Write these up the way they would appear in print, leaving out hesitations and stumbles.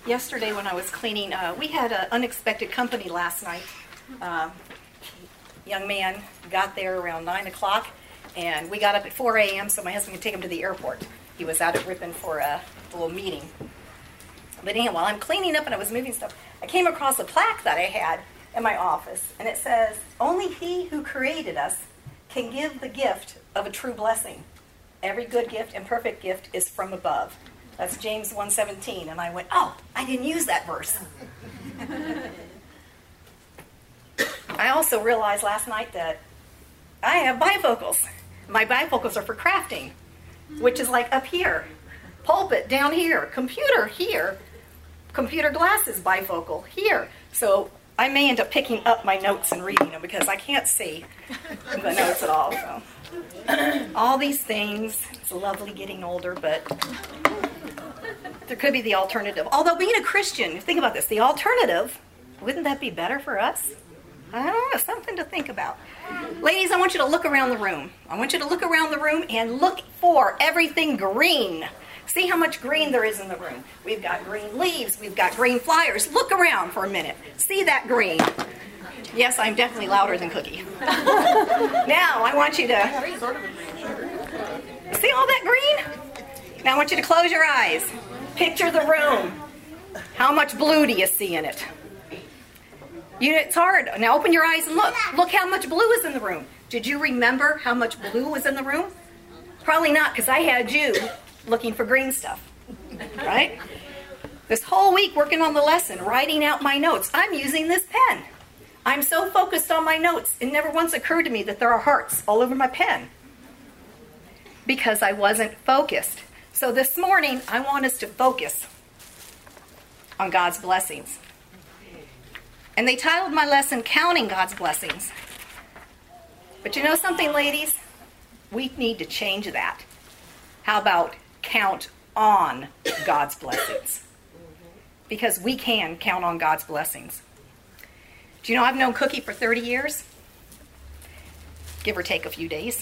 yesterday when I was cleaning, we had an unexpected company last night. Young man got there around 9 o'clock, and we got up at 4 a.m. so my husband could take him to the airport. He was out at Ripon for a little meeting. But anyhow, while I'm cleaning up and I was moving stuff, I came across a plaque that I had in my office, and it says, "Only he who created us can give the gift of a true blessing. Every good gift and perfect gift is from above." That's James 1:17. And I went, oh, I didn't use that verse. I also realized last night that I have bifocals. My bifocals are for crafting, which is like up here. Pulpit down here. Computer here. Computer glasses bifocal here. So I may end up picking up my notes and reading them because I can't see the notes at all. So all these things, it's lovely getting older, but there could be the alternative. Although being a Christian, think about this, the alternative, wouldn't that be better for us? I don't know, something to think about. Ladies, I want you to look around the room. I want you to look around the room and look for everything green. See how much green there is in the room. We've got green leaves. We've got green flowers. Look around for a minute. See that green. Yes, I'm definitely louder than Cookie. Now, I want you to see all that green? Now, I want you to close your eyes. Picture the room. How much blue do you see in it? It's hard. Now, open your eyes and look. Look how much blue is in the room. Did you remember how much blue was in the room? Probably not, because I had you looking for green stuff, right? This whole week working on the lesson, writing out my notes. I'm using this pen. I'm so focused on my notes. It never once occurred to me that there are hearts all over my pen because I wasn't focused. So this morning, I want us to focus on God's blessings. And they titled my lesson, Counting God's Blessings. But you know something, ladies? We need to change that. How about count on God's blessings? Because we can count on God's blessings. Do you know I've known Cookie for 30 years? Give or take a few days.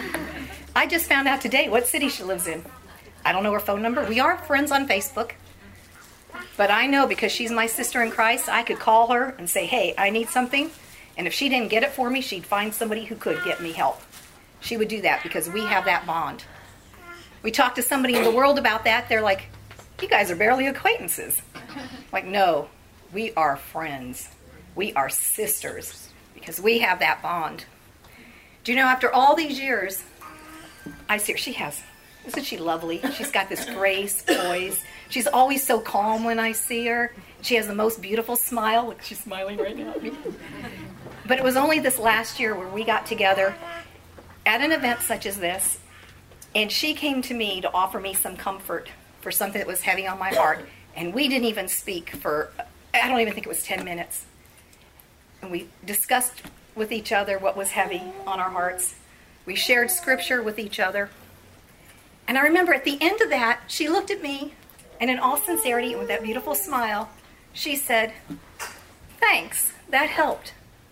I just found out today what city she lives in. I don't know her phone number. We are friends on Facebook. But I know because she's my sister in Christ, I could call her and say, hey, I need something. And if she didn't get it for me, she'd find somebody who could get me help. She would do that because we have that bond. We talk to somebody in the world about that. They're like, you guys are barely acquaintances. Like, no, we are friends. We are sisters because we have that bond. Do you know, after all these years, I see her. Isn't she lovely? She's got this grace, poise. She's always so calm when I see her. She has the most beautiful smile. Look, she's smiling right now at me. But it was only this last year where we got together at an event such as this, and she came to me to offer me some comfort for something that was heavy on my heart. And we didn't even speak for, I don't even think it was 10 minutes. And we discussed with each other what was heavy on our hearts. We shared scripture with each other. And I remember at the end of that, she looked at me, and in all sincerity, and with that beautiful smile, she said, thanks, that helped.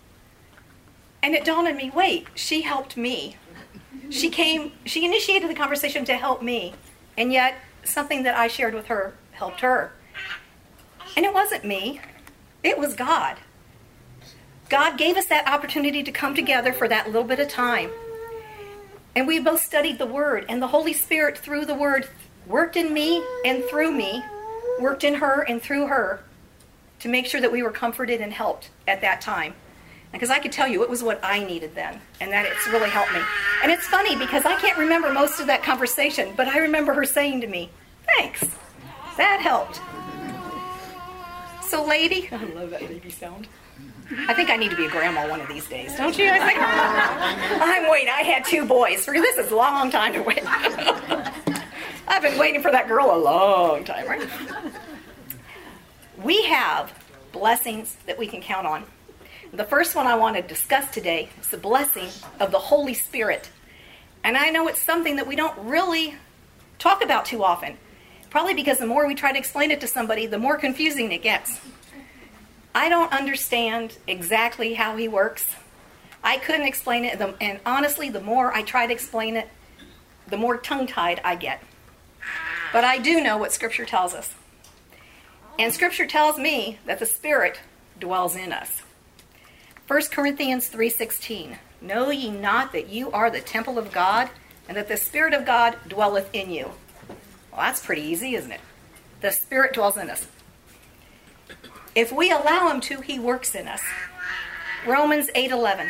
And it dawned on me, wait, she helped me. She initiated the conversation to help me, and yet something that I shared with her helped her. And it wasn't me, it was God. God gave us that opportunity to come together for that little bit of time. And we both studied the Word, and the Holy Spirit, through the Word, worked in me and through me, worked in her and through her, to make sure that we were comforted and helped at that time. Because I could tell you it was what I needed then, and that it's really helped me. And it's funny because I can't remember most of that conversation, but I remember her saying to me, thanks, that helped. So lady, I love that baby sound. I think I need to be a grandma one of these days, don't you? I'm waiting. I had 2 boys. This is a long time to wait. I've been waiting for that girl a long time, right? We have blessings that we can count on. The first one I want to discuss today is the blessing of the Holy Spirit. And I know it's something that we don't really talk about too often. Probably because the more we try to explain it to somebody, the more confusing it gets. I don't understand exactly how he works. I couldn't explain it, and honestly, the more I try to explain it, the more tongue-tied I get. But I do know what Scripture tells us. And Scripture tells me that the Spirit dwells in us. 1 Corinthians 3:16, know ye not that you are the temple of God, and that the Spirit of God dwelleth in you? Well, that's pretty easy, isn't it? The Spirit dwells in us. If we allow him to, he works in us. Romans 8:11.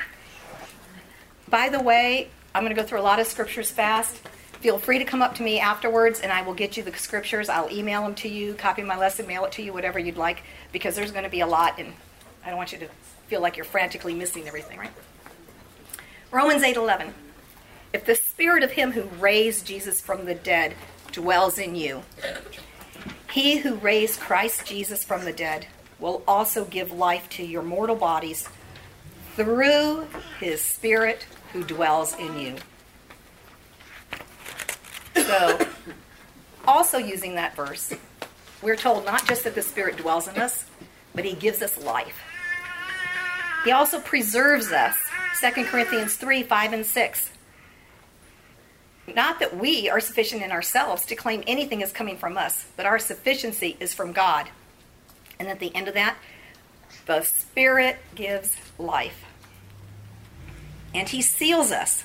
By the way, I'm going to go through a lot of scriptures fast. Feel free to come up to me afterwards, and I will get you the scriptures. I'll email them to you, copy my lesson, mail it to you, whatever you'd like, because there's going to be a lot, and I don't want you to feel like you're frantically missing everything, right? Romans 8:11. If the Spirit of him who raised Jesus from the dead dwells in you, he who raised Christ Jesus from the dead will also give life to your mortal bodies through his Spirit who dwells in you. So, also using that verse, we're told not just that the Spirit dwells in us, but he gives us life. He also preserves us. 2 Corinthians 3:5 and 6. Not that we are sufficient in ourselves to claim anything is coming from us, but our sufficiency is from God. And at the end of that, the Spirit gives life. And he seals us.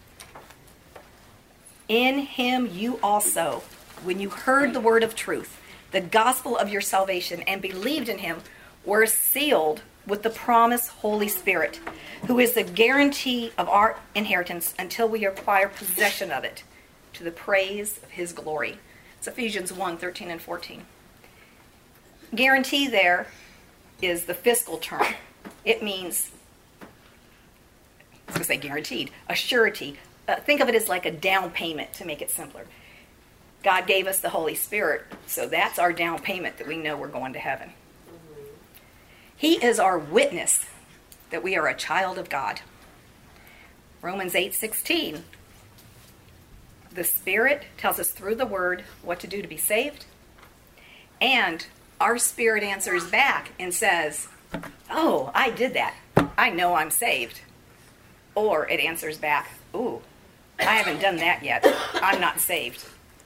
In him you also, when you heard the word of truth, the gospel of your salvation, and believed in him, were sealed with the promised Holy Spirit, who is the guarantee of our inheritance until we acquire possession of it, to the praise of his glory. It's Ephesians 1:13 and 14. Guarantee there is the fiscal term. It means, I was going to say guaranteed, a surety. Think of it as like a down payment to make it simpler. God gave us the Holy Spirit, so that's our down payment that we know we're going to heaven. He is our witness that we are a child of God. Romans 8:16. The Spirit tells us through the Word what to do to be saved. And our spirit answers back and says, oh, I did that. I know I'm saved. Or it answers back, ooh, I haven't done that yet. I'm not saved.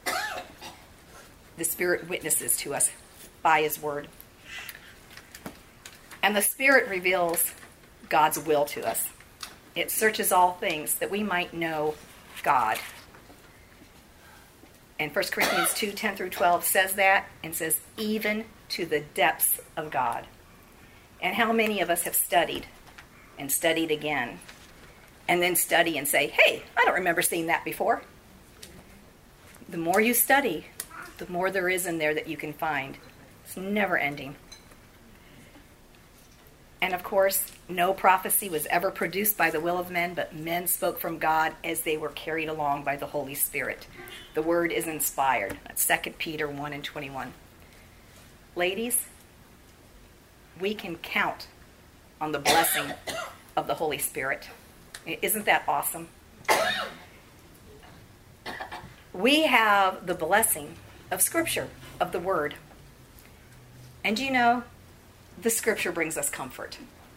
The Spirit witnesses to us by his Word. And the Spirit reveals God's will to us. It searches all things that we might know God. And 1 Corinthians 2:10 through 12 says that, and says, even to the depths of God. And how many of us have studied and studied again, and then study and say, hey, I don't remember seeing that before. The more you study, the more there is in there that you can find. It's never ending. And of course, no prophecy was ever produced by the will of men, but men spoke from God as they were carried along by the Holy Spirit. The word is inspired. That's 2 Peter 1 and 21. Ladies, we can count on the blessing of the Holy Spirit. Isn't that awesome? We have the blessing of Scripture, of the Word. And you know, the Scripture brings us comfort.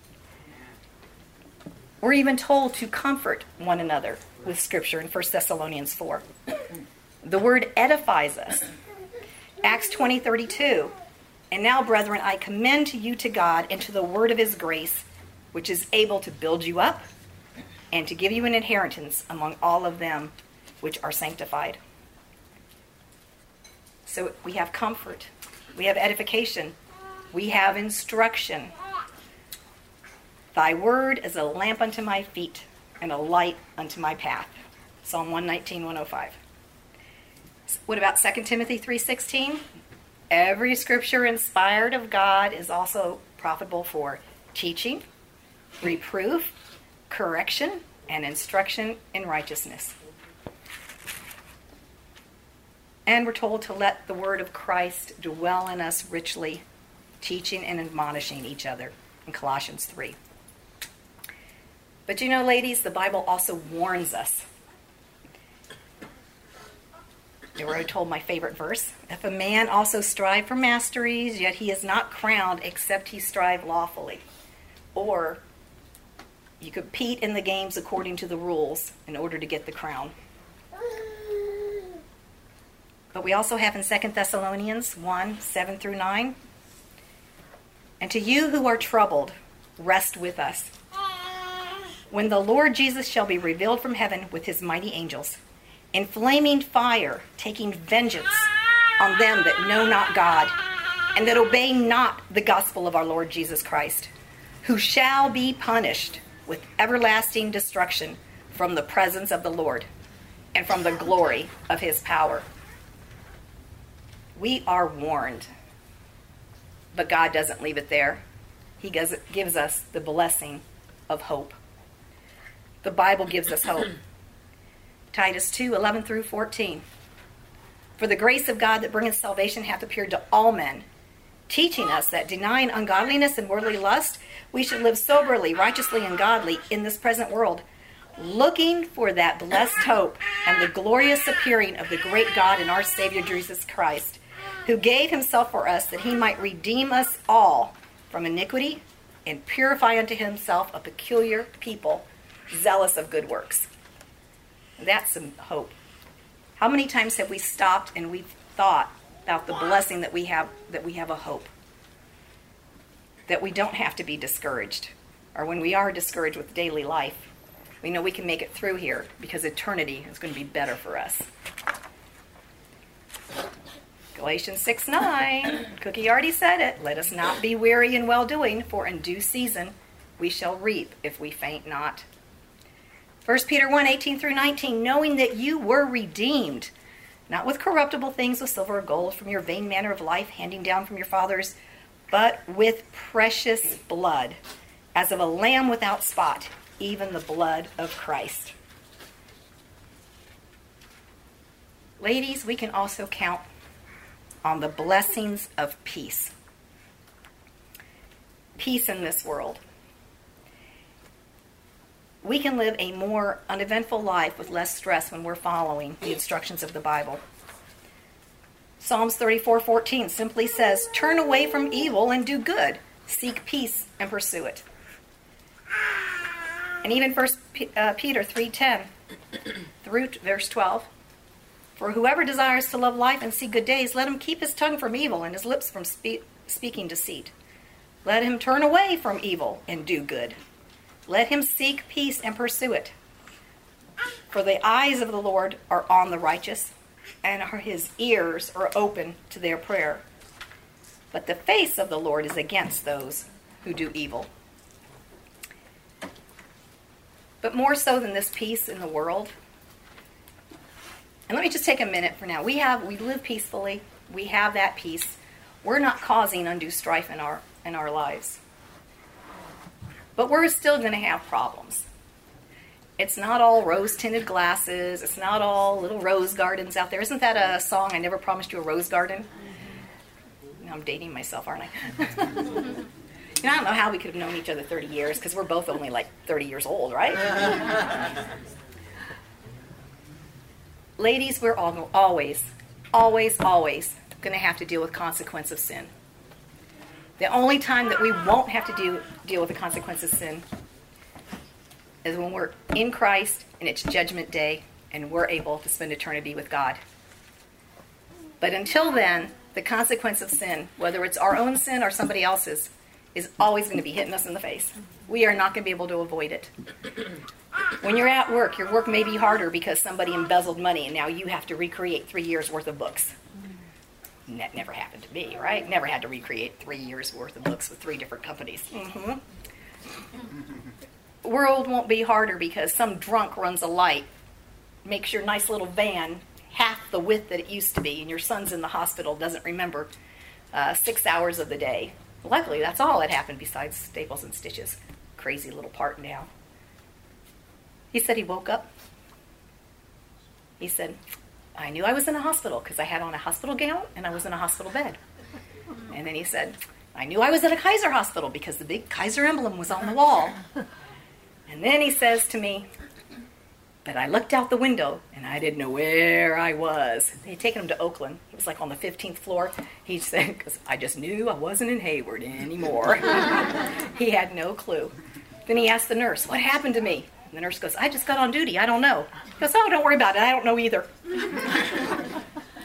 We're even told to comfort one another with Scripture in 1 Thessalonians 4. The Word edifies us. Acts 20:32. And now, brethren, I commend to you to God and to the word of his grace, which is able to build you up and to give you an inheritance among all of them which are sanctified. So we have comfort. We have edification. We have instruction. Thy word is a lamp unto my feet and a light unto my path. Psalm 119, 105. What about 2 Timothy 3:16? Every scripture inspired of God is also profitable for teaching, reproof, correction, and instruction in righteousness. And we're told to let the word of Christ dwell in us richly, teaching and admonishing each other in Colossians 3. But you know, ladies, the Bible also warns us. You already told my favorite verse. If a man also strive for masteries, yet he is not crowned except he strive lawfully. Or you compete in the games according to the rules in order to get the crown. But we also have in 2 Thessalonians 1, 7 through 9. And to you who are troubled, rest with us. When the Lord Jesus shall be revealed from heaven with his mighty angels, in flaming fire, taking vengeance on them that know not God, and that obey not the gospel of our Lord Jesus Christ, who shall be punished with everlasting destruction from the presence of the Lord and from the glory of his power. We are warned, but God doesn't leave it there. He gives us the blessing of hope. The Bible gives us hope. Titus 2, 11 through 14. For the grace of God that bringeth salvation hath appeared to all men, teaching us that denying ungodliness and worldly lust, we should live soberly, righteously, and godly in this present world, looking for that blessed hope and the glorious appearing of the great God and our Savior Jesus Christ, who gave himself for us that he might redeem us all from iniquity and purify unto himself a peculiar people, zealous of good works. That's some hope. How many times have we stopped and we've thought about the blessing that we have a hope? That we don't have to be discouraged. Or when we are discouraged with daily life, we know we can make it through here because eternity is going to be better for us. Galatians 6:9. Cookie already said it. Let us not be weary in well-doing, for in due season we shall reap if we faint not. 1 Peter 1:18 through 19. Knowing that you were redeemed, not with corruptible things of silver or gold from your vain manner of life handing down from your fathers, but with precious blood, as of a lamb without spot, even the blood of Christ. Ladies, we can also count on the blessings of peace. Peace in this world. We can live a more uneventful life with less stress when we're following the instructions of the Bible. Psalms 34:14 simply says, turn away from evil and do good. Seek peace and pursue it. And even 1 Peter 3:10 through verse 12. For whoever desires to love life and see good days, let him keep his tongue from evil and his lips from speaking deceit. Let him turn away from evil and do good. Let him seek peace and pursue it. For the eyes of the Lord are on the righteous, and his ears are open to their prayer. But the face of the Lord is against those who do evil. But more so than this peace in the world, and let me just take a minute for now. We live peacefully. We have that peace. We're not causing undue strife in our lives. But we're still going to have problems. It's not all rose-tinted glasses. It's not all little rose gardens out there. Isn't that a song, I Never Promised You a Rose Garden? Now I'm dating myself, aren't I? I don't know how we could have known each other 30 years because we're both only like 30 years old, right? Ladies, we're always going to have to deal with consequence of sin. The only time that we won't have to deal with the consequence of sin is when we're in Christ and it's Judgment Day and we're able to spend eternity with God. But until then, the consequence of sin, whether it's our own sin or somebody else's, is always going to be hitting us in the face. We are not going to be able to avoid it. When you're at work, your work may be harder because somebody embezzled money and now you have to recreate 3 years worth of books. And that never happened to me, right? Never had to recreate 3 years worth of books with 3 different companies. Mm-hmm. World won't be harder because some drunk runs a light, makes your nice little van half the width that it used to be, and your son's in the hospital, doesn't remember 6 hours of the day. Luckily, that's all that happened besides staples and stitches. Crazy little part now. He said he woke up. He said, I knew I was in a hospital because I had on a hospital gown and I was in a hospital bed. And then he said, I knew I was at a Kaiser hospital because the big Kaiser emblem was on the wall. And then he says to me, but I looked out the window and I didn't know where I was. They had taken him to Oakland. He was like on the 15th floor. He said, because I just knew I wasn't in Hayward anymore. He had no clue. Then he asked the nurse, what happened to me? And the nurse goes, I just got on duty. I don't know. He goes, oh, don't worry about it. I don't know either.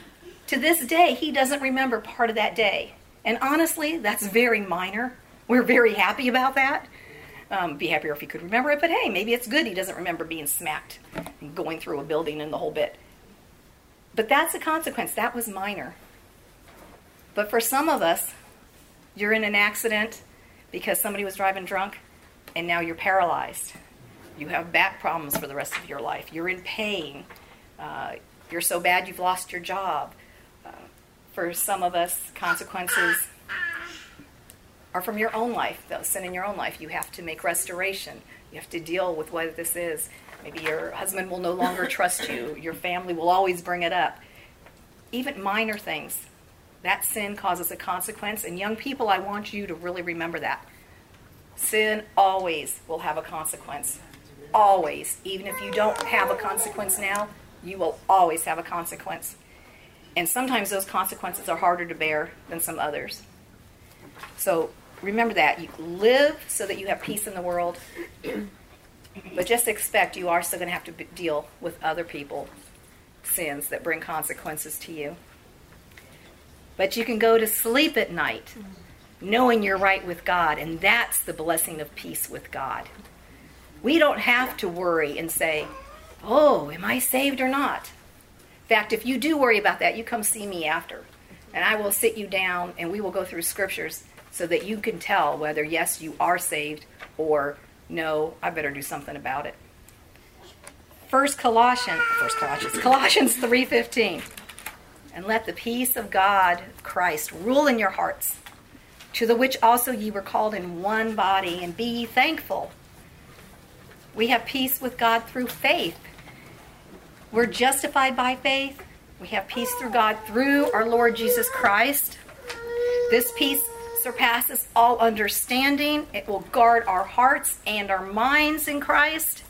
To this day, he doesn't remember part of that day. And honestly, that's very minor. We're very happy about that. Be happier if he could remember it, but hey, maybe it's good he doesn't remember being smacked and going through a building and the whole bit. But that's a consequence. That was minor. But for some of us, you're in an accident because somebody was driving drunk, and now you're paralyzed. You have back problems for the rest of your life. You're in pain. You're so bad you've lost your job. For some of us, consequences are from your own life, the sin in your own life. You have to make restoration. You have to deal with what this is. Maybe your husband will no longer trust you. Your family will always bring it up. Even minor things. That sin causes a consequence. And young people, I want you to really remember that. Sin always will have a consequence. Always. Even if you don't have a consequence now, you will always have a consequence. And sometimes those consequences are harder to bear than some others. So remember that. You live so that you have peace in the world. But just expect you are still going to have to deal with other people's sins that bring consequences to you. But you can go to sleep at night knowing you're right with God. And that's the blessing of peace with God. We don't have to worry and say, oh, am I saved or not? In fact, if you do worry about that, you come see me after. And I will sit you down and we will go through scriptures so that you can tell whether, yes, you are saved or no, I better do something about it. Colossians 3:15. And let the peace of God, Christ, rule in your hearts, to the which also ye were called in one body, and be ye thankful. We have peace with God through faith. We're justified by faith. We have peace through God through our Lord Jesus Christ. This peace surpasses all understanding. It will guard our hearts and our minds in Christ.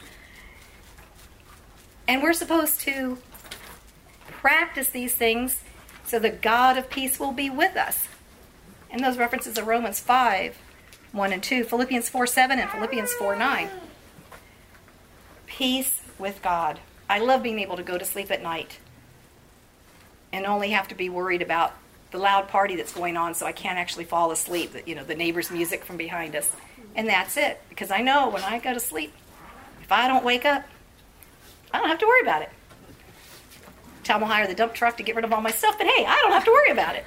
And we're supposed to practice these things so the God of peace will be with us. And those references are Romans 5:1 and 2, Philippians 4:7, and Philippians 4:9. Peace with God. I love being able to go to sleep at night and only have to be worried about the loud party that's going on so I can't actually fall asleep, the neighbor's music from behind us. And that's it. Because I know when I go to sleep, if I don't wake up, I don't have to worry about it. Tom will hire the dump truck to get rid of all my stuff, but hey, I don't have to worry about it.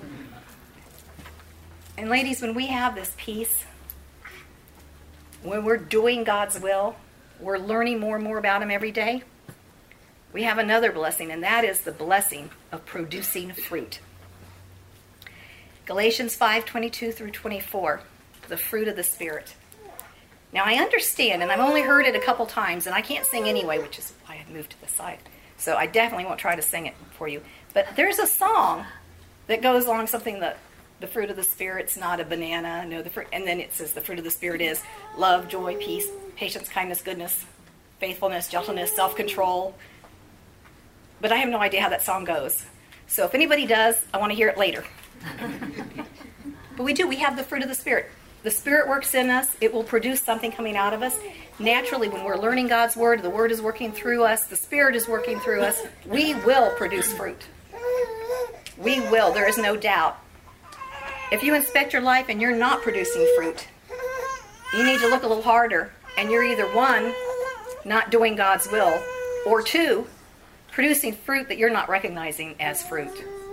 And ladies, when we have this peace, when we're doing God's will, we're learning more and more about Him every day, we have another blessing, and that is the blessing of producing fruit. Galatians 5:22 through 24, the fruit of the Spirit. Now I understand, and I've only heard it a couple times, and I can't sing anyway, which is why I moved to the side. So I definitely won't try to sing it for you. But there's a song that goes along something that the fruit of the Spirit's not a banana. No, the fruit, and then it says the fruit of the Spirit is love, joy, peace, patience, kindness, goodness, faithfulness, gentleness, self-control. But I have no idea how that song goes. So if anybody does, I want to hear it later. But we have the fruit of the Spirit. The Spirit works in us. It will produce something coming out of us. Naturally, when we're learning God's Word, the Word is working through us, the Spirit is working through us, we will produce fruit. We will. There is no doubt. If you inspect your life and you're not producing fruit, you need to look a little harder. And you're either, one, not doing God's will, or two, producing fruit that you're not recognizing as fruit.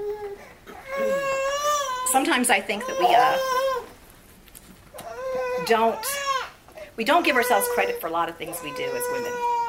Sometimes I think that we don't give ourselves credit for a lot of things we do as women.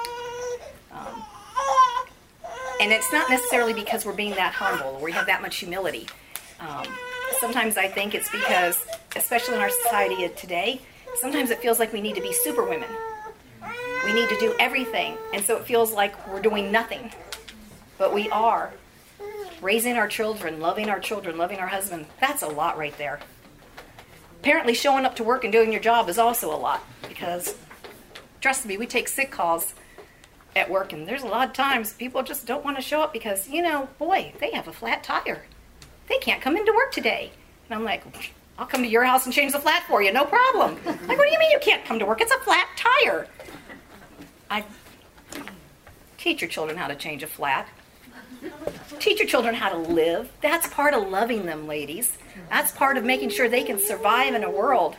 And it's not necessarily because we're being that humble or we have that much humility. Sometimes I think it's because, especially in our society today, sometimes it feels like we need to be super women. We need to do everything. And so it feels like we're doing nothing. But we are. Raising our children, loving our husband, that's a lot right there. Apparently showing up to work and doing your job is also a lot. Because, trust me, we take sick calls at work, and there's a lot of times people just don't want to show up because, boy, they have a flat tire. They can't come into work today. And I'm like, I'll come to your house and change the flat for you, no problem. Like, what do you mean you can't come to work? It's a flat tire. I teach your children how to change a flat. Teach your children how to live. That's part of loving them, ladies. That's part of making sure they can survive in a world.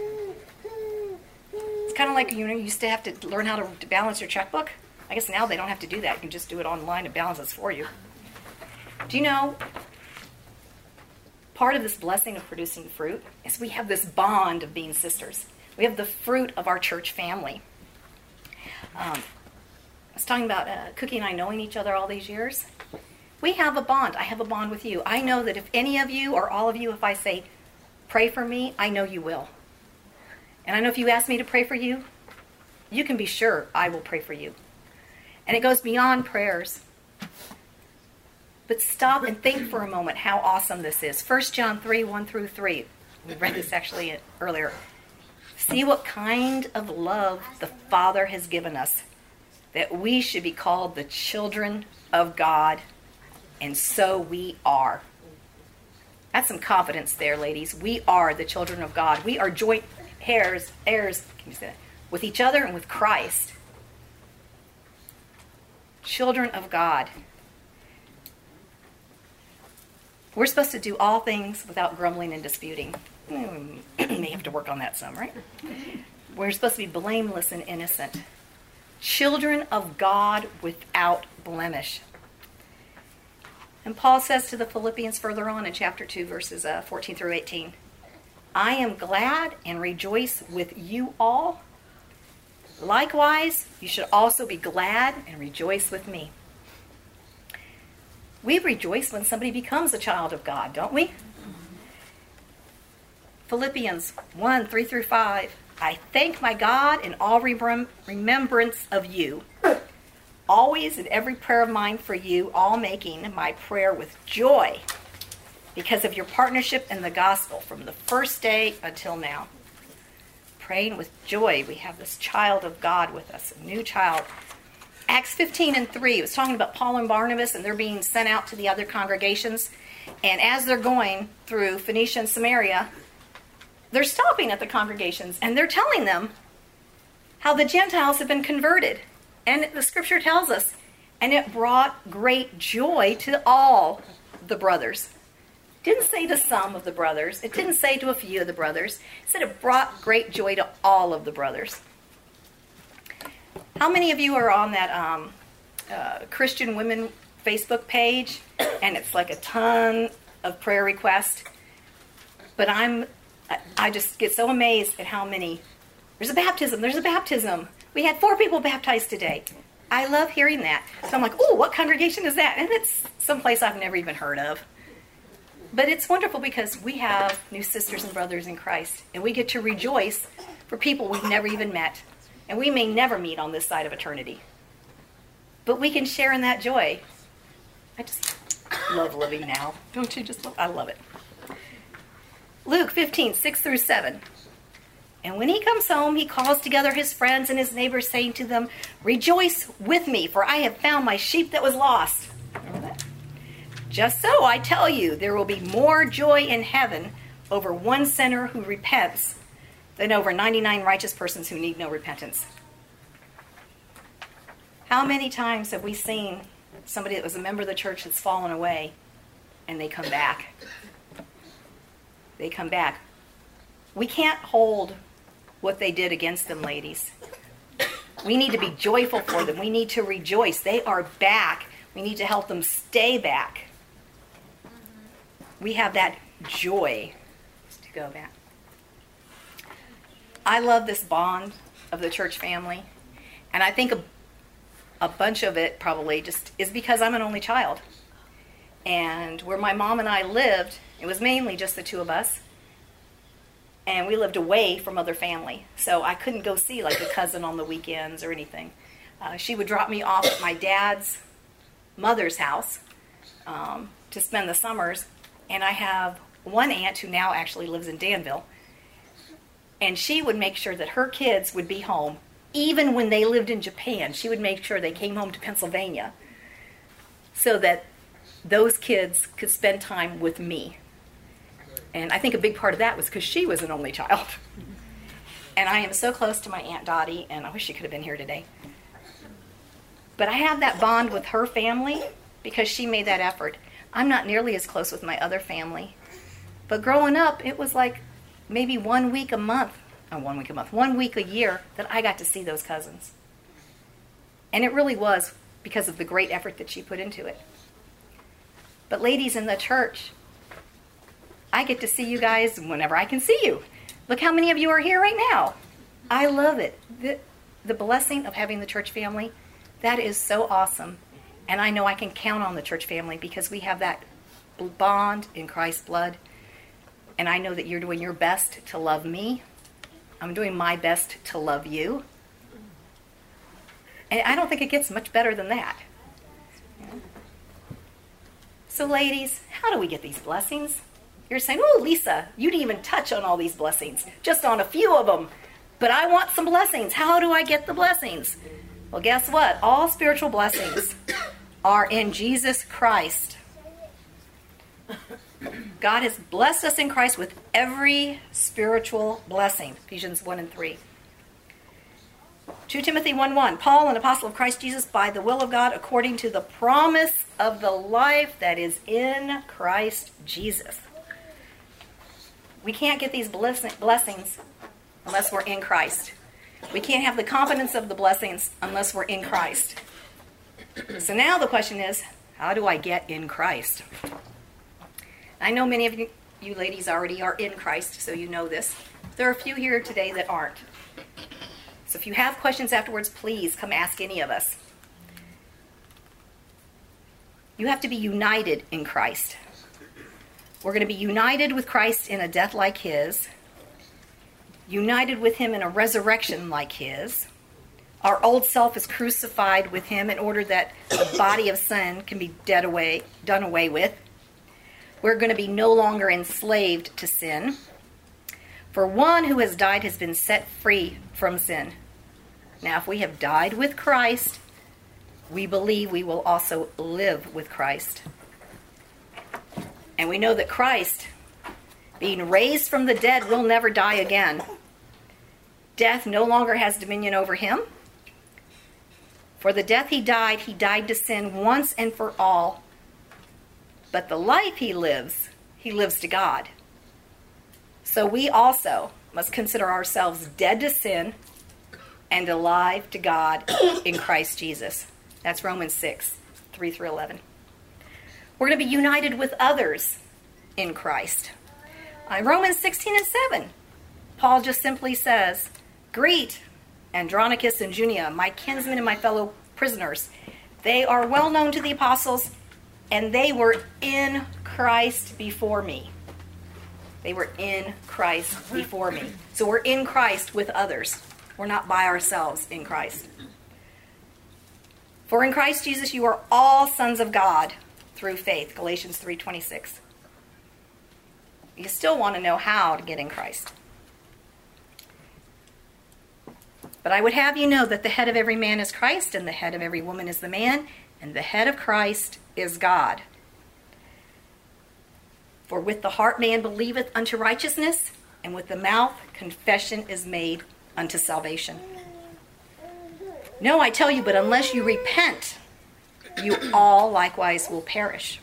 It's kind of like, you used to have to learn how to balance your checkbook. I guess now they don't have to do that. You can just do it online and balance it for you. Do you know, part of this blessing of producing fruit is we have this bond of being sisters. We have the fruit of our church family. I was talking about Cookie and I knowing each other all these years. We have a bond. I have a bond with you. I know that if any of you or all of you, if I say, pray for me, I know you will. And I know if you ask me to pray for you, you can be sure I will pray for you. And it goes beyond prayers. But stop and think for a moment how awesome this is. 1 John 3, 1 through 3. We read this actually earlier. See what kind of love the Father has given us, that we should be called the children of God. And so we are. That's some confidence there, ladies. We are the children of God. We are joint heirs, can you say that, with each other and with Christ. Children of God. We're supposed to do all things without grumbling and disputing. We may have to work on that some, right? We're supposed to be blameless and innocent. Children of God without blemish. And Paul says to the Philippians further on in chapter 2, verses 14 through 18, I am glad and rejoice with you all. Likewise, you should also be glad and rejoice with me. We rejoice when somebody becomes a child of God, don't we? Philippians 1, 3 through 5. I thank my God in all remembrance of you, always in every prayer of mine for you, all making my prayer with joy because of your partnership in the gospel from the first day until now. Praying with joy. We have this child of God with us, a new child. Acts 15 and 3, it was talking about Paul and Barnabas, and they're being sent out to the other congregations. And as they're going through Phoenicia and Samaria, they're stopping at the congregations, and they're telling them how the Gentiles have been converted. And the scripture tells us, and it brought great joy to all the brothers. It didn't say to some of the brothers. It didn't say to a few of the brothers. It said it brought great joy to all of the brothers. How many of you are on that Christian Women Facebook page? And it's like a ton of prayer requests. But I just get so amazed at how many. There's a baptism. We had 4 people baptized today. I love hearing that. So I'm like, oh, what congregation is that? And it's someplace I've never even heard of. But it's wonderful because we have new sisters and brothers in Christ. And we get to rejoice for people we've never even met. And we may never meet on this side of eternity. But we can share in that joy. I just love living now. Don't you just love? I love it. Luke 15, 6 through 7. And when he comes home, he calls together his friends and his neighbors, saying to them, rejoice with me, for I have found my sheep that was lost. Remember that? Just so, I tell you, there will be more joy in heaven over one sinner who repents than over 99 righteous persons who need no repentance. How many times have we seen somebody that was a member of the church that's fallen away and they come back? They come back. We can't hold what they did against them, ladies. We need to be joyful for them. We need to rejoice. They are back. We need to help them stay back. We have that joy to go back. I love this bond of the church family. And I think a bunch of it probably just is because I'm an only child. And where my mom and I lived, it was mainly just the 2 of us. And we lived away from other family. So I couldn't go see like a cousin on the weekends or anything. She would drop me off at my dad's mother's house to spend the summers. And I have one aunt who now actually lives in Danville. And she would make sure that her kids would be home. Even when they lived in Japan, she would make sure they came home to Pennsylvania so that those kids could spend time with me. And I think a big part of that was because she was an only child. And I am so close to my Aunt Dottie, and I wish she could have been here today. But I have that bond with her family because she made that effort. I'm not nearly as close with my other family. But growing up, it was like maybe 1 week a month, 1 week a year that I got to see those cousins. And it really was because of the great effort that she put into it. But ladies in the church, I get to see you guys whenever I can see you. Look how many of you are here right now. I love it. The blessing of having the church family, that is so awesome. And I know I can count on the church family because we have that bond in Christ's blood. And I know that you're doing your best to love me. I'm doing my best to love you. And I don't think it gets much better than that. So ladies, how do we get these blessings? You're saying, oh, Lisa, you didn't even touch on all these blessings, just on a few of them. But I want some blessings. How do I get the blessings? Well, guess what? All spiritual blessings are in Jesus Christ. God has blessed us in Christ with every spiritual blessing. Ephesians 1 and 3. 2 Timothy 1:1. Paul, an apostle of Christ Jesus, by the will of God, according to the promise of the life that is in Christ Jesus. We can't get these blessings unless we're in Christ. We can't have the confidence of the blessings unless we're in Christ. So now the question is, how do I get in Christ? I know many of you ladies already are in Christ, so you know this. There are a few here today that aren't. So if you have questions afterwards, please come ask any of us. You have to be united in Christ. We're going to be united with Christ in a death like his, united with him in a resurrection like his. Our old self is crucified with him in order that the body of sin can be done away with. We're going to be no longer enslaved to sin. For one who has died has been set free from sin. Now, if we have died with Christ, we believe we will also live with Christ. And we know that Christ, being raised from the dead, will never die again. Death no longer has dominion over him. For the death he died to sin once and for all. But the life he lives to God. So we also must consider ourselves dead to sin and alive to God in Christ Jesus. That's Romans 6, 3 through 11. We're going to be united with others in Christ. Romans 16 and 7, Paul just simply says, greet Andronicus and Junia, my kinsmen and my fellow prisoners. They are well known to the apostles, and they were in Christ before me. They were in Christ before me. So we're in Christ with others. We're not by ourselves in Christ. For in Christ Jesus you are all sons of God through faith. Galatians 3:26. You still want to know how to get in Christ. But I would have you know that the head of every man is Christ, and the head of every woman is the man, and the head of Christ is God. For with the heart man believeth unto righteousness, and with the mouth confession is made unto salvation. No, I tell you, but unless you repent, you all likewise will perish.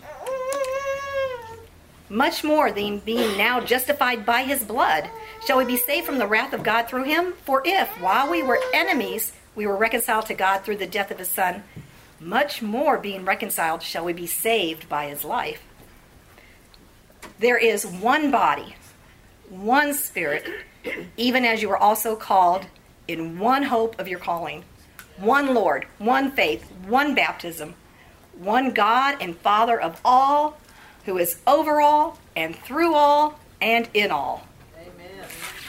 Much more than being now justified by his blood, shall we be saved from the wrath of God through him? For if, while we were enemies, we were reconciled to God through the death of his Son, much more being reconciled shall we be saved by his life. There is one body, one Spirit, even as you are also called in one hope of your calling, one Lord, one faith, one baptism, one God and Father of all, who is over all and through all and in all. Amen.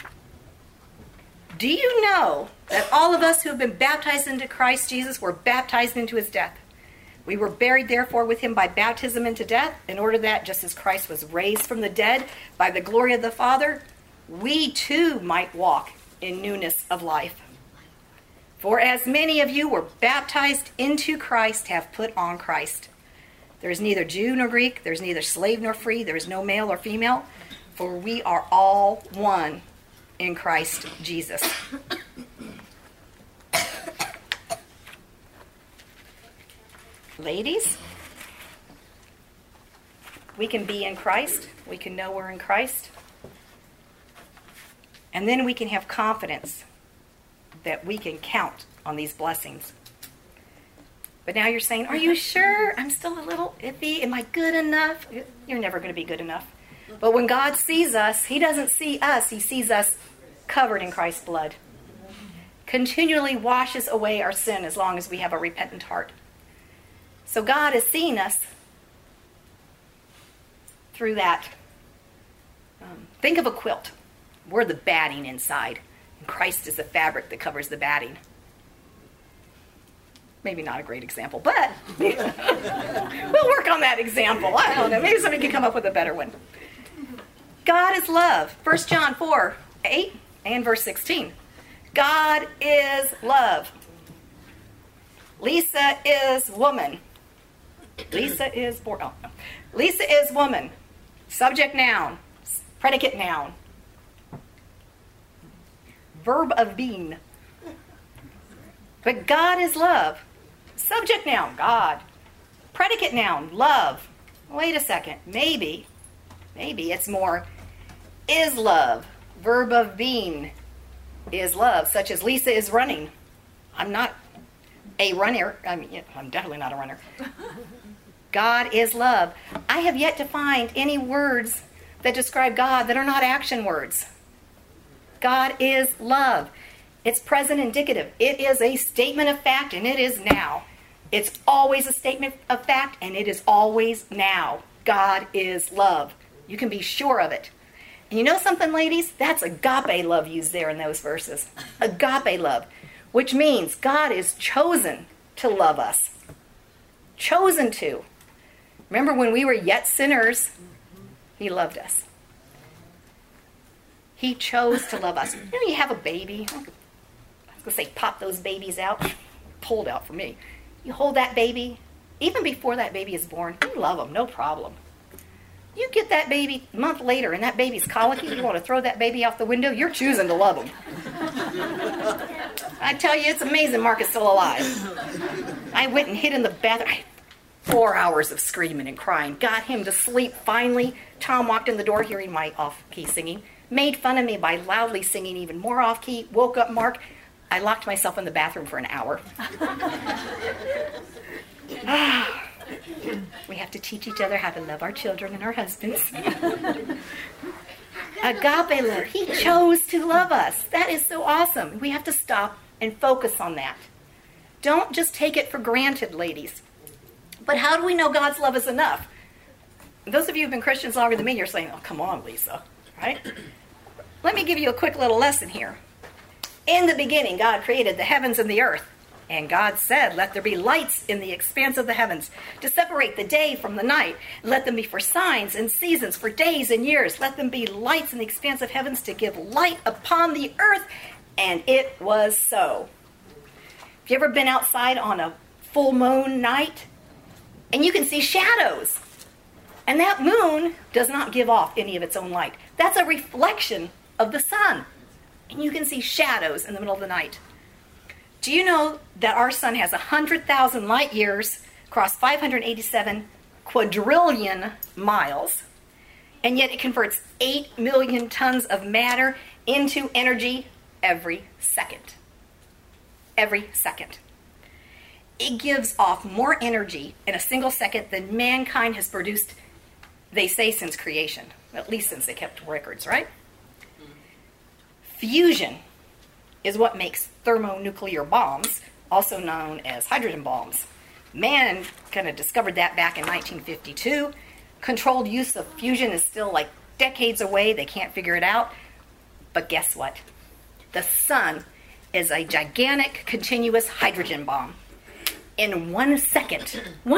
Do you know that all of us who have been baptized into Christ Jesus were baptized into his death? We were buried, therefore, with him by baptism into death, in order that, just as Christ was raised from the dead by the glory of the Father, we too might walk in newness of life. For as many of you were baptized into Christ have put on Christ. There is neither Jew nor Greek, there is neither slave nor free, there is no male or female, for we are all one in Christ Jesus. Ladies, We can be in Christ. We can know we're in Christ. And then we can have confidence that we can count on these blessings. But now you're saying, are you sure? I'm still a little iffy. Am I good enough? You're never going to be good enough. But when God sees us, he doesn't see us. He sees us covered in Christ's blood. Continually washes away our sin as long as we have a repentant heart. So God is seeing us through that. Think of a quilt. We're the batting inside. And Christ is the fabric that covers the batting. Maybe not a great example, but we'll work on that example. I don't know. Maybe somebody can come up with a better one. God is love. 1 John 4:8 and verse 16. God is love. Lisa is woman. Lisa is woman. Subject noun. Predicate noun. Verb of being. But God is love. Subject noun, God. Predicate noun, love. Wait a second. Maybe it's more is love. Verb of being is love, such as Lisa is running. I'm not a runner. I'm definitely not a runner. God is love. I have yet to find any words that describe God that are not action words. God is love. It's present indicative. It is a statement of fact, and it is now. It's always a statement of fact, and it is always now. God is love. You can be sure of it. And you know something, ladies? That's agape love used there in those verses. Agape love, which means God is chosen to love us. Chosen to. Remember when we were yet sinners, he loved us. He chose to love us. You know, you have a baby. I was going to say pop those babies out. Pulled out for me. You hold that baby. Even before that baby is born, you love them, no problem. You get that baby a month later and that baby's colicky, you want to throw that baby out the window, you're choosing to love him. I tell you, it's amazing Mark is still alive. I went and hid in the bathroom. 4 hours of screaming and crying. Got him to sleep finally. Tom walked in the door hearing my off-key singing. Made fun of me by loudly singing even more off-key. Woke up Mark. I locked myself in the bathroom for an hour. We have to teach each other how to love our children and our husbands. Agape love. He chose to love us. That is so awesome. We have to stop and focus on that. Don't just take it for granted, ladies. But how do we know God's love is enough? Those of you who have been Christians longer than me, you're saying, oh, come on, Lisa. Right? Let me give you a quick little lesson here. In the beginning, God created the heavens and the earth. And God said, let there be lights in the expanse of the heavens to separate the day from the night. Let them be for signs and seasons, for days and years. Let them be lights in the expanse of heavens to give light upon the earth. And it was so. Have you ever been outside on a full moon night? And you can see shadows. And that moon does not give off any of its own light. That's a reflection of the sun. And you can see shadows in the middle of the night. Do you know that our sun has 100,000 light years across 587 quadrillion miles, and yet it converts 8 million tons of matter into energy every second? Every second. It gives off more energy in a single second than mankind has produced, they say, since creation. At least since they kept records, right? Fusion is what makes thermonuclear bombs, also known as hydrogen bombs. Man kind of discovered that back in 1952. Controlled use of fusion is still like decades away. They can't figure it out. But guess what? The sun is a gigantic continuous hydrogen bomb. In 1 second,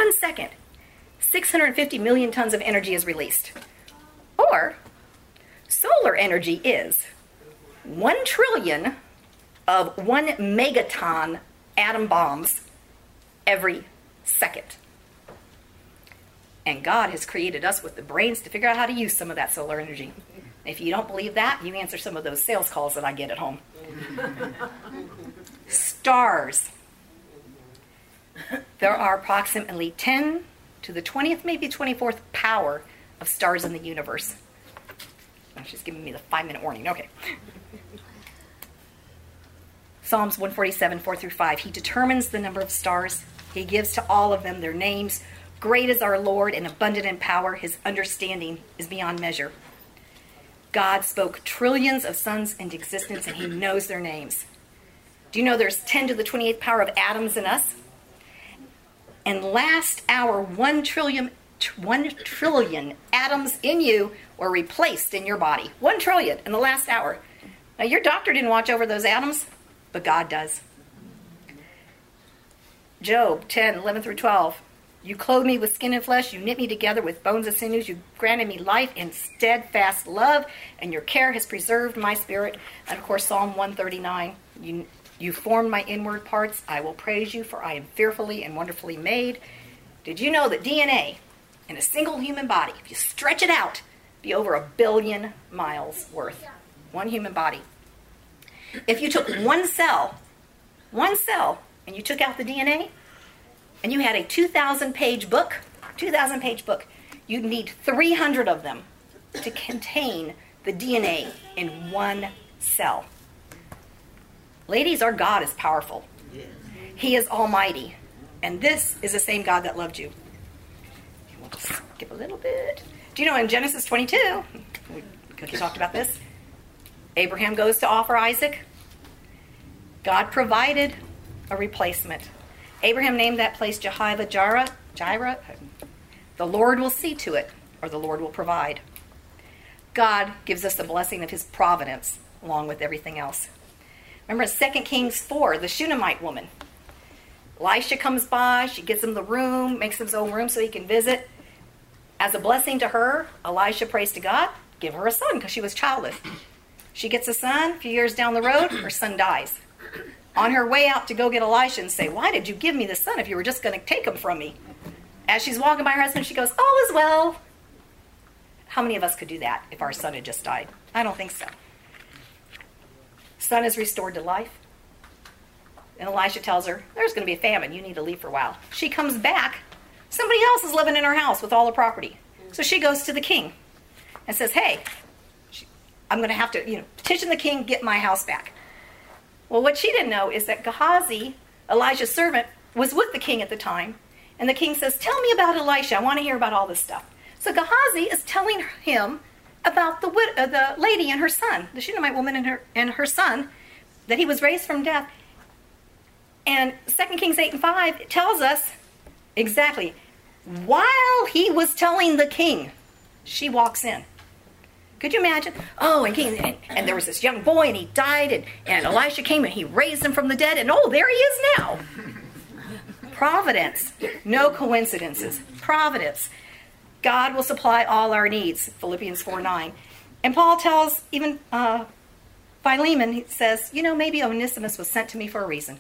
650 million tons of energy is released. Or solar energy is 1 trillion of 1 megaton atom bombs every second. And God has created us with the brains to figure out how to use some of that solar energy. If you don't believe that, you answer some of those sales calls that I get at home. Stars. There are approximately 10 to the 20th, maybe 24th power of stars in the universe. Oh, she's giving me the 5-minute warning. Okay. Psalms 147, 4 through 5. He determines the number of stars. He gives to all of them their names. Great is our Lord and abundant in power. His understanding is beyond measure. God spoke trillions of suns into existence, and he knows their names. Do you know there's 10 to the 28th power of atoms in us? And last hour, 1 trillion atoms in you were replaced in your body. 1 trillion in the last hour. Now, your doctor didn't watch over those atoms, but God does. Job 10, 11 through 12. You clothe me with skin and flesh. You knit me together with bones and sinews. You granted me life in steadfast love, and your care has preserved my spirit. And, of course, Psalm 139. You formed my inward parts. I will praise you, for I am fearfully and wonderfully made. Did you know that DNA in a single human body, if you stretch it out, be over 1 billion miles worth? One human body. If you took one cell, and you took out the DNA, and you had a 2,000-page book, you'd need 300 of them to contain the DNA in one cell. Ladies, our God is powerful. He is almighty. And this is the same God that loved you. We'll just skip a little bit. Do you know in Genesis 22, Cookie talked about this, Abraham goes to offer Isaac. God provided a replacement. Abraham named that place Jehovah-Jireh. The Lord will see to it, or the Lord will provide. God gives us the blessing of his providence along with everything else. Remember 2 Kings 4, the Shunammite woman. Elisha comes by, she gets him the room, makes him his own room so he can visit. As a blessing to her, Elisha prays to God, give her a son because she was childless. She gets a son, a few years down the road, her son dies. On her way out to go get Elisha and say, why did you give me the son if you were just going to take him from me? As she's walking by her husband, she goes, all is well. How many of us could do that if our son had just died? I don't think so. Son is restored to life. And Elisha tells her, there's going to be a famine. You need to leave for a while. She comes back. Somebody else is living in her house with all the property. So she goes to the king and says, hey, I'm going to have to petition the king, get my house back. Well, what she didn't know is that Gehazi, Elijah's servant, was with the king at the time. And the king says, tell me about Elisha. I want to hear about all this stuff. So Gehazi is telling him about the lady and her son, the Shunammite woman and her son, that he was raised from death. And 2 Kings 8 and 5 tells us exactly, while he was telling the king, she walks in. Could you imagine? Oh, and there was this young boy, and he died, and Elisha came, and he raised him from the dead, and oh, there he is now. Providence. No coincidences. Providence. God will supply all our needs, Philippians 4:9. And Paul tells even Philemon, he says, maybe Onesimus was sent to me for a reason.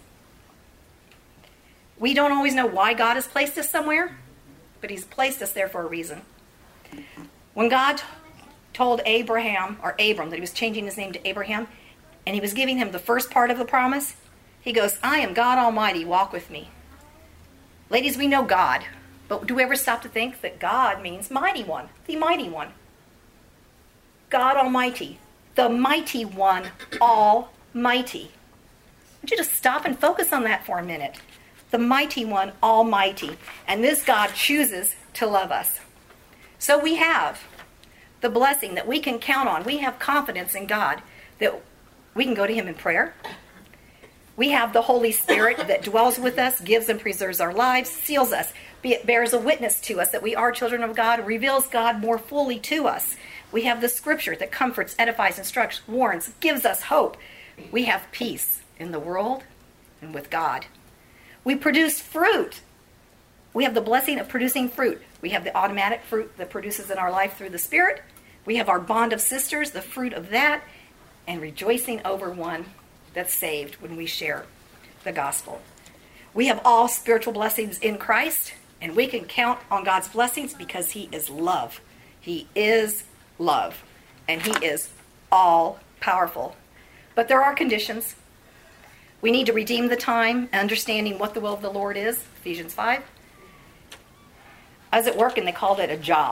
We don't always know why God has placed us somewhere, but he's placed us there for a reason. When God told Abram that he was changing his name to Abraham, and he was giving him the first part of the promise, he goes, I am God Almighty, walk with me. Ladies, we know God, but do we ever stop to think that God means mighty one, the mighty one? God Almighty, the mighty one, almighty. I want you to stop and focus on that for a minute. The mighty one, almighty. And this God chooses to love us. So we have the blessing that we can count on. We have confidence in God that we can go to him in prayer. We have the Holy Spirit that dwells with us, gives and preserves our lives, seals us, bears a witness to us that we are children of God, reveals God more fully to us. We have the scripture that comforts, edifies, instructs, warns, gives us hope. We have peace in the world and with God. We produce fruit. We have the blessing of producing fruit. We have the automatic fruit that produces in our life through the Spirit. We have our bond of sisters, the fruit of that, and rejoicing over one that's saved when we share the gospel. We have all spiritual blessings in Christ, and we can count on God's blessings because he is love. He is love, and he is all powerful. But there are conditions. We need to redeem the time, understanding what the will of the Lord is, Ephesians 5. I was at work and they called it a job.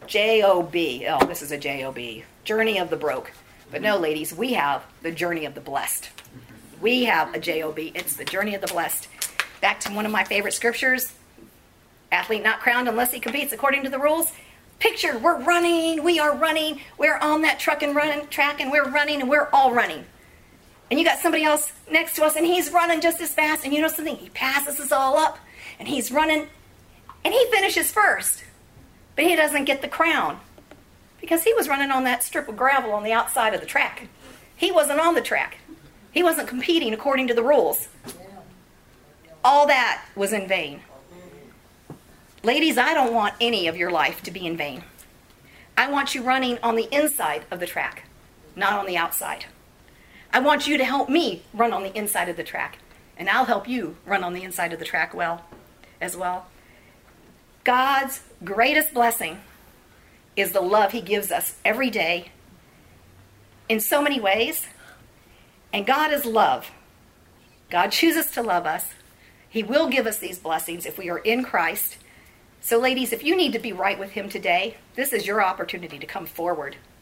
J-O-B. Oh, this is a J-O-B. Journey of the broke. But no, ladies, we have the journey of the blessed. We have a J-O-B. It's the journey of the blessed. Back to one of my favorite scriptures. Athlete not crowned unless he competes according to the rules. Picture, we're running. We are running. We're on that track and we're running and we're all running. And you got somebody else next to us and he's running just as fast. And you know something? He passes us all up and he's running and he finishes first. But he doesn't get the crown because he was running on that strip of gravel on the outside of the track. He wasn't on the track. He wasn't competing according to the rules. All that was in vain. Ladies, I don't want any of your life to be in vain. I want you running on the inside of the track, not on the outside. I want you to help me run on the inside of the track, and I'll help you run on the inside of the track as well. God's greatest blessing is the love he gives us every day in so many ways. And God is love. God chooses to love us. He will give us these blessings if we are in Christ. So ladies, if you need to be right with him today, this is your opportunity to come forward.